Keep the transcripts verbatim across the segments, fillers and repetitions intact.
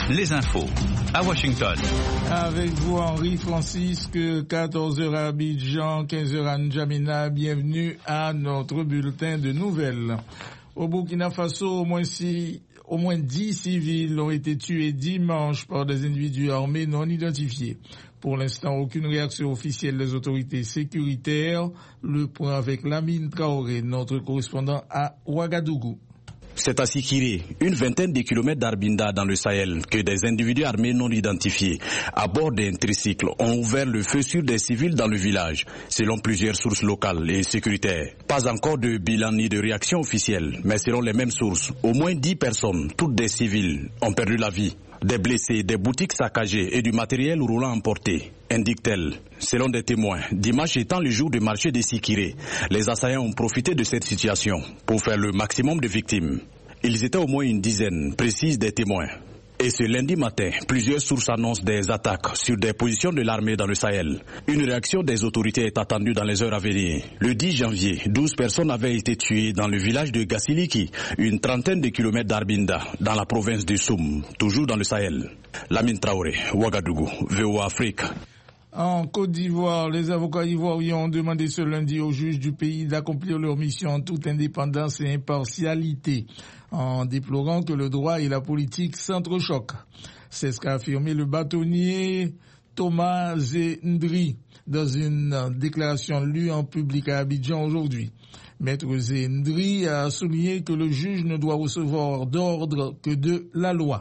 les infos à Washington. Avec vous Henri Francisque, quatorze heures à Abidjan, quinze heures à N'Djamena. Bienvenue à notre bulletin de nouvelles. Au Burkina Faso, au moins six, au moins dix civils ont été tués dimanche par des individus armés non identifiés. Pour l'instant, aucune réaction officielle des autorités sécuritaires. Le point avec Lamine Traoré, notre correspondant à Ouagadougou. C'est à Sikiré, une vingtaine de kilomètres d'Arbinda dans le Sahel, que des individus armés non identifiés, à bord d'un tricycle, ont ouvert le feu sur des civils dans le village, selon plusieurs sources locales et sécuritaires. Pas encore de bilan ni de réaction officielle, mais selon les mêmes sources, au moins dix personnes, toutes des civils, ont perdu la vie. Des blessés, des boutiques saccagées et du matériel roulant emporté, indique-t-elle. Selon des témoins, dimanche étant le jour du marché de Sikiré, les assaillants ont profité de cette situation pour faire le maximum de victimes. Ils étaient au moins une dizaine, précisent des témoins. Et ce lundi matin, plusieurs sources annoncent des attaques sur des positions de l'armée dans le Sahel. Une réaction des autorités est attendue dans les heures à venir. Le dix janvier, douze personnes avaient été tuées dans le village de Gassiliki, une trentaine de kilomètres d'Arbinda, dans la province de Soum, toujours dans le Sahel. Lamine Traoré, Ouagadougou, V O A Afrique. En Côte d'Ivoire, les avocats ivoiriens ont demandé ce lundi aux juges du pays d'accomplir leur mission en toute indépendance et impartialité, en déplorant que le droit et la politique s'entrechoquent. C'est ce qu'a affirmé le bâtonnier Thomas Zendri dans une déclaration lue en public à Abidjan aujourd'hui. Maître Zendri a souligné que le juge ne doit recevoir d'ordre que de la loi.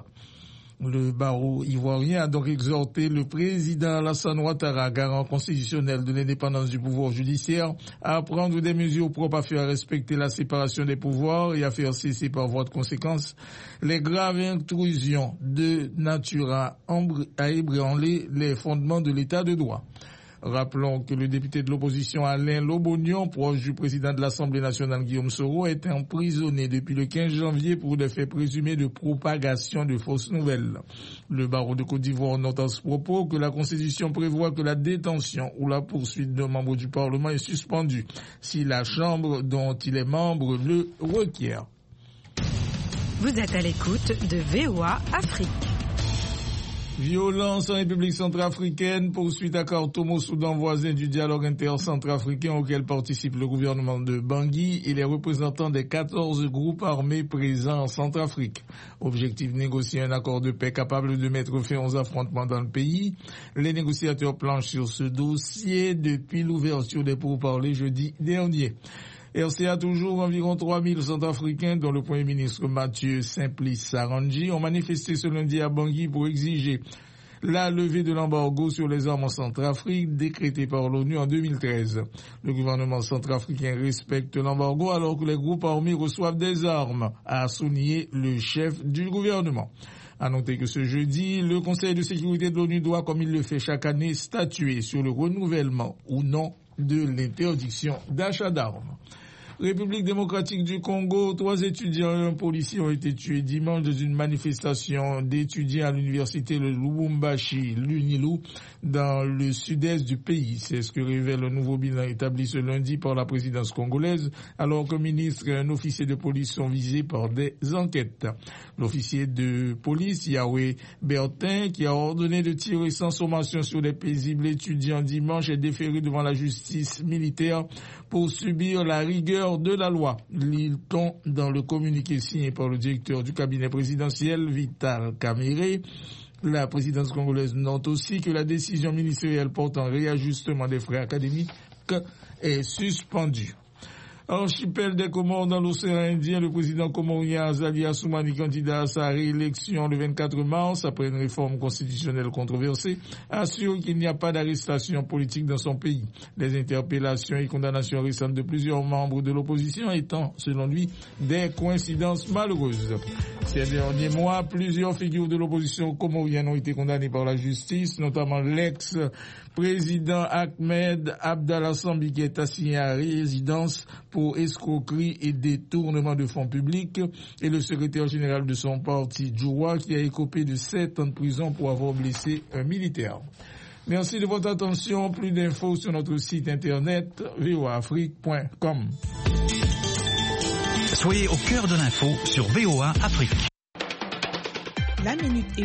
Le barreau ivoirien a donc exhorté le président Alassane Ouattara, garant constitutionnel de l'indépendance du pouvoir judiciaire, à prendre des mesures propres à faire respecter la séparation des pouvoirs et à faire cesser par voie de conséquence les graves intrusions de nature à ébranler les fondements de l'état de droit. Rappelons que le député de l'opposition Alain Lobognon, proche du président de l'Assemblée nationale Guillaume Soro, est emprisonné depuis le quinze janvier pour des faits présumés de propagation de fausses nouvelles. Le barreau de Côte d'Ivoire note à ce propos que la Constitution prévoit que la détention ou la poursuite d'un membre du Parlement est suspendue si la Chambre dont il est membre le requiert. Vous êtes à l'écoute de V O A Afrique. Violence en République centrafricaine, poursuite à Khartoum au Soudan voisin du dialogue inter-centrafricain auquel participe le gouvernement de Bangui et les représentants des quatorze groupes armés présents en Centrafrique. Objectif, négocier un accord de paix capable de mettre fin aux affrontements dans le pays. Les négociateurs planchent sur ce dossier depuis l'ouverture des pourparlers jeudi dernier. R C A toujours, environ trois mille Centrafricains, dont le Premier ministre Mathieu Simplice Sarangi, ont manifesté ce lundi à Bangui pour exiger la levée de l'embargo sur les armes en Centrafrique décrété par l'ONU en deux mille treize. Le gouvernement centrafricain respecte l'embargo alors que les groupes armés reçoivent des armes, a souligné le chef du gouvernement. À noter que ce jeudi, le Conseil de sécurité de l'ONU doit, comme il le fait chaque année, statuer sur le renouvellement ou non de l'interdiction d'achat d'armes. République démocratique du Congo, trois étudiants et un policier ont été tués dimanche dans une manifestation d'étudiants à l'université de Lubumbashi, l'Unilu, dans le sud-est du pays. C'est ce que révèle un nouveau bilan établi ce lundi par la présidence congolaise, alors qu'un ministre et un officier de police sont visés par des enquêtes. L'officier de police, Yahweh Bertin, qui a ordonné de tirer sans sommation sur les paisibles étudiants dimanche, est déféré devant la justice militaire pour subir la rigueur de la loi. Lit-on dans le communiqué signé par le directeur du cabinet présidentiel, Vital Kamerhe. La présidence congolaise note aussi que la décision ministérielle portant réajustement des frais académiques est suspendue. Archipel des Comores dans l'océan Indien, le président comorien Azali Assoumani, candidat à sa réélection le vingt-quatre mars, après une réforme constitutionnelle controversée, assure qu'il n'y a pas d'arrestation politique dans son pays. Les interpellations et condamnations récentes de plusieurs membres de l'opposition étant, selon lui, des coïncidences malheureuses. Ces derniers mois, plusieurs figures de l'opposition comorienne ont été condamnées par la justice, notamment l'ex-président Ahmed Abdallah Sambi, qui est assigné à résidence pour escroquerie et détournement de fonds publics, et le secrétaire général de son parti, Djoua, qui a écopé de sept ans de prison pour avoir blessé un militaire. Merci de votre attention. Plus d'infos sur notre site internet v o a afrique point com. Soyez au cœur de l'info sur V O A Afrique. La minute